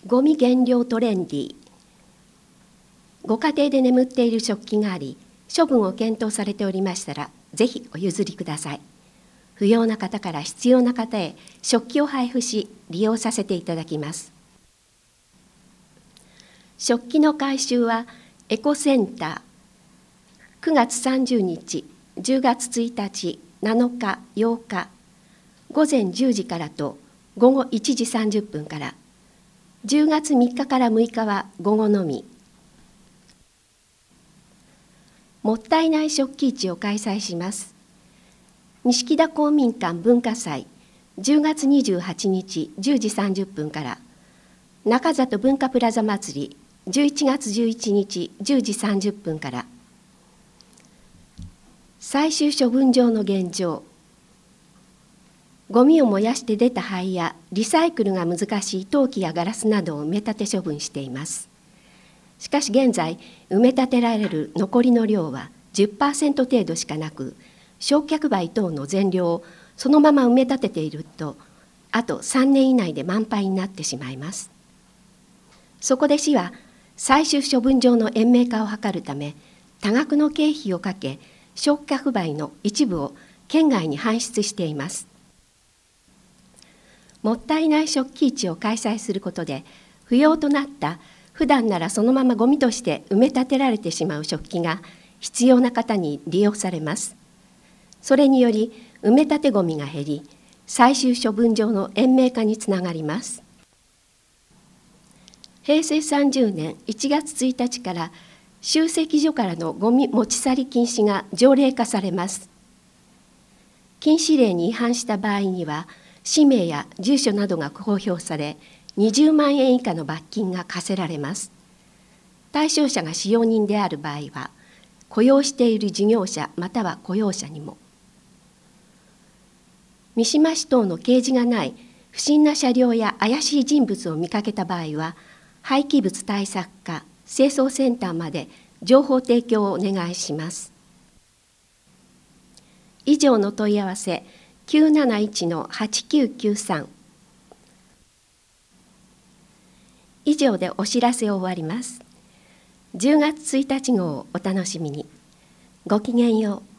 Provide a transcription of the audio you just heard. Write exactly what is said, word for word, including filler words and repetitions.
ゴミ減量トレンディ。ご家庭で眠っている食器があり、処分を検討されておりましたら、ぜひお譲りください。不要な方から必要な方へ食器を配布し、利用させていただきます。食器の回収はエコセンター、くがつさんじゅうにち、じゅうがつついたち、なのか、ようか、ごぜんじゅうじからとごごいちじさんじゅっぷんから、じゅうがつみっかからむいかは午後のみ。もったいない食器市を開催します。錦田公民館文化祭、じゅうがつにじゅうはちにちじゅうじさんじゅっぷんから、中里文化プラザ祭り、じゅういちがつじゅういちにちじゅうじさんじゅっぷんから、最終処分場の現状。ゴミを燃やして出た灰やリサイクルが難しい陶器やガラスなどを埋め立て処分しています。しかし現在、埋め立てられる残りの量は じゅっパーセント 程度しかなく、焼却灰等の全量をそのまま埋め立てていると、あとさんねん以内で満杯になってしまいます。そこで市は、最終処分場の延命化を図るため、多額の経費をかけ、焼却灰の一部を県外に搬出しています。もったいない食器市を開催することで、不要となった普段ならそのままゴミとして埋め立てられてしまう食器が必要な方に利用されます。それにより埋め立てゴミが減り、最終処分場の延命化につながります。へいせいさんじゅうねんいちがつついたちから集積所からのゴミ持ち去り禁止が条例化されます。禁止令に違反した場合には、氏名や住所などが公表され、にじゅうまんえん以下の罰金が課せられます。対象者が使用人である場合は、雇用している事業者または雇用者にも。三島市等の掲示がない不審な車両や怪しい人物を見かけた場合は、廃棄物対策課、清掃センターまで情報提供をお願いします。以上の問い合わせきゅうなないちのはちきゅうきゅうさん。以上でお知らせを終わります。じゅうがつついたち号をお楽しみに。ごきげんよう。